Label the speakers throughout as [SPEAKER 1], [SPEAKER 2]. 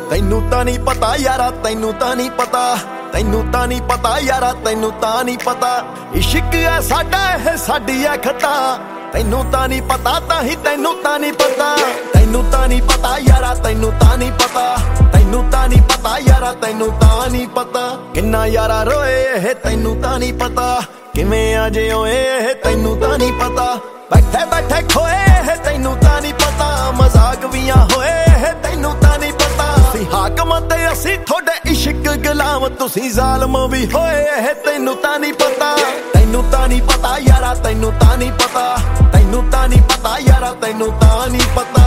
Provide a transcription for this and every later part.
[SPEAKER 1] ਤੈਨੂੰ ਤਾਂ ਨਹੀਂ ਪਤਾ ਯਾਰਾ, ਤੈਨੂੰ ਤਾਂ ਨਹੀਂ ਪਤਾ, ਤੈਨੂੰ ਤਾਂ ਨਹੀਂ ਪਤਾ ਯਾਰਾ, ਤੈਨੂੰ ਤਾਂ ਨਹੀਂ ਪਤਾ। ਇਸ਼ਕ ਹੈ ਸਾਡਾ, ਇਹ ਸਾਡੀ ਹੈ ਖਤਾ, ਤੈਨੂੰ ਤਾਂ ਨਹੀਂ ਪਤਾ, ਤਾਂ ਹੀ ਤੈਨੂੰ ਤਾਂ ਨਹੀਂ ਪਤਾ। ਤੈਨੂੰ ਤਾਂ ਨਹੀਂ ਪਤਾ ਯਾਰਾ, ਤੈਨੂੰ ਤਾਂ ਨਹੀਂ ਪਤਾ, ਤੈਨੂੰ ਤਾਂ ਨਹੀਂ ਪਤਾ ਯਾਰਾ, ਤੈਨੂੰ ਤਾਂ ਨਹੀਂ ਪਤਾ। ਕਿੰਨਾ ਯਾਰਾ ਰੋਏ ਇਹ ਤੈਨੂੰ ਤਾਂ ਨਹੀਂ ਪਤਾ, ਕਿਵੇਂ ਆ ਜੇ ਓਏ ਇਹ ਤੈਨੂੰ ਤਾਂ ਨਹੀਂ ਪਤਾ। ਬੈਠੇ ਬੈਠੇ ਖੋਏ ਇਹ ਤੈਨੂੰ ਤਾਂ ਨਹੀਂ ਪਤਾ, ਮਜ਼ਾਕ ਵੀਆਂ ਹੋਏ ਇਹ ਤੈਨੂੰ ਤਾਂ ਨਹੀਂ ਪਤਾ। ਤੁਸੀਂ ਹਾਕਮ ਤੇ ਅਸੀਂ ਤੁਹਾਡੇ ਇਸ਼ਕ ਗੁਲਾਮ, ਤੁਸੀਂ ਜ਼ਾਲਮ ਵੀ ਹੋਏ ਇਹ ਤੈਨੂੰ ਤਾਂ ਨਹੀਂ ਪਤਾ। ਤੈਨੂੰ ਤਾਂ ਨਹੀਂ ਪਤਾ ਯਾਰਾ, ਤੈਨੂੰ ਤਾਂ ਨਹੀਂ ਪਤਾ, ਤੈਨੂੰ ਤਾਂ ਨਹੀਂ ਪਤਾ ਯਾਰਾ, ਤੈਨੂੰ ਤਾਂ ਨਹੀਂ ਪਤਾ।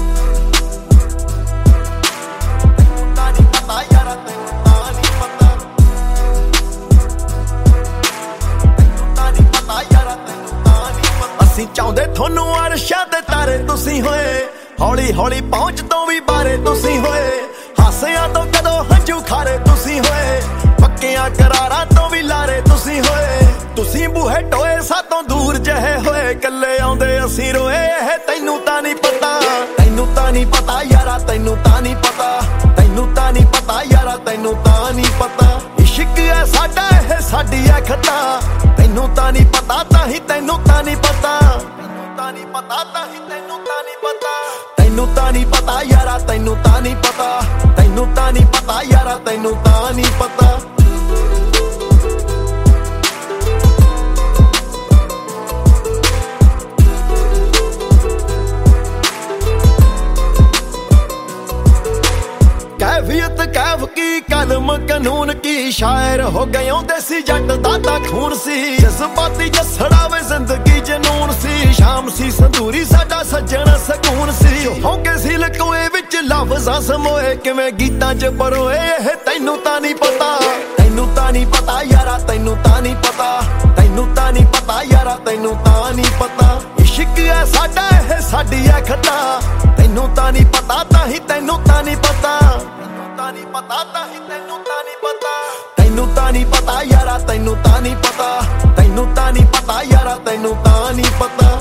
[SPEAKER 1] ਤੈਨੂੰ ਤਾਂ ਨਹੀਂ ਪਤਾ ਯਾਰਾ, ਤੈਨੂੰ ਤਾਂ ਨਹੀਂ ਪਤਾ, ਤੈਨੂੰ ਤਾਂ ਨਹੀਂ ਪਤਾ ਯਾਰਾ, ਤੈਨੂੰ ਤਾਂ ਨਹੀਂ ਪਤਾ। ਅਸੀਂ ਚਾਹੁੰਦੇ ਤੁਹਾਨੂੰ ਅਰਸ਼ਾਂ ਤੇ ਤਾਰੇ ਤੁਸੀਂ ਹੋਏ, ਹੌਲੀ ਹੌਲੀ ਪਹੁੰਚ ਤੋਂ ਵੀ ਬਾਰੇ ਤੁਸੀਂ ਹੋਏ। ਹਾਸਿਆਂ ਤੋਂ ਕਦੋਂ ਹੰਝੂ ਖਾਰੇ ਤੁਸੀਂ ਹੋਏ, ਪੱਕਿਆਂ ਕਰਾਰਾਂ ਤੋਂ ਵੀ ਲਾਰੇ ਤੁਸੀਂ ਹੋਏ। ਤੁਸੀਂ ਬੂਹੇ ਟੋਏ ਸਾਤੋਂ ਦੂਰ ਜਿਹੇ ਹੋਏ, ਕੱਲੇ ਆਉਂਦੇ ਅਸੀਂ ਰੋਏ ਇਹ ਤੈਨੂੰ ਤਾਂ ਨਹੀਂ ਪਤਾ। ਤੈਨੂੰ ਤਾਂ ਨਹੀਂ ਪਤਾ ਯਾਰਾ, ਤੈਨੂੰ ਤਾਂ ਨਹੀਂ ਪਤਾ, ਤੈਨੂੰ ਤਾਂ ਨਹੀਂ ਪਤਾ ਯਾਰਾ, ਤੈਨੂੰ ਤਾਂ ਨਹੀਂ ਪਤਾ। ਇਸ਼ਕ ਹੈ ਸਾਡਾ, ਇਹ ਸਾਡੀ ਹੈ ਖਤਾ, ਤੈਨੂੰ ਤਾਂ ਨਹੀਂ ਪਤਾ, ਤਾਂ ਹੀ ਤੈਨੂੰ ਤਾਂ ਨਹੀਂ ਪਤਾ। ਤੈਨੂੰ ਤਾਂ ਨਹੀਂ ਪਤਾ, ਤਾਂ ਹੀ ਤੈਨੂੰ ਤਾਂ ਨਹੀਂ ਪਤਾ। ਤੈਨੂੰ ਤਾਂ ਨਹੀਂ ਪਤਾ ਯਾਰਾ, ਤੈਨੂੰ ਤਾਂ ਨਹੀਂ ਪਤਾ, ਤੈਨੂੰ ਤਾਂ ਨਹੀਂ ਪਤਾ ਯਾਰਾ, ਤੈਨੂੰ ਤਾਂ ਨਹੀਂ ਪਤਾ। कैफियत कैफ की कलम कानून की, शायर हो गए देसी जट दादा खून सी। जज्बाती जसड़ा वे जिंदगी जनून सी, शाम सी संदूरी साडा सज्जन सकून सी। होंगे सी लकोए विच लफ्ज़ां समोए, किवें गीतां च परोए ਇਹ ਤੈਨੂੰ ਤਾਂ ਨਹੀਂ ਪਤਾ। ਤੈਨੂੰ ਤਾਂ ਨਹੀਂ ਪਤਾ ਯਾਰਾ, ਤੈਨੂੰ ਤਾਂ ਨਹੀਂ ਪਤਾ, ਤੈਨੂੰ ਤਾਂ ਨਹੀਂ ਪਤਾ ਯਾਰਾ, ਤੈਨੂੰ ਤਾਂ ਨਹੀਂ ਪਤਾ। ਇਸ਼ਕ ਹੈ ਸਾਡਾ, ਇਹ ਸਾਡੀ ਹੈ ਖਤਾ, ਤੈਨੂੰ ਤਾਂ ਨਹੀਂ ਪਤਾ, ਤਾਂ ਹੀ ਤੈਨੂੰ ਤਾਂ ਨਹੀਂ ਪਤਾ। ਤੈਨੂੰ ਤਾਂ ਨਹੀਂ ਪਤਾ, ਤਾਂ ਹੀ ਤੈਨੂੰ ਤਾਂ ਨਹੀਂ ਪਤਾ। ਤੈਨੂੰ ਤਾਂ ਨਹੀਂ ਪਤਾ ਯਾਰਾ, ਤੈਨੂੰ ਤਾਂ ਨਹੀਂ ਪਤਾ, ਤੈਨੂੰ ਤਾਂ ਨਹੀਂ ਪਤਾ ਯਾਰਾ, ਤੈਨੂੰ ਤਾਂ ਨਹੀਂ ਪਤਾ।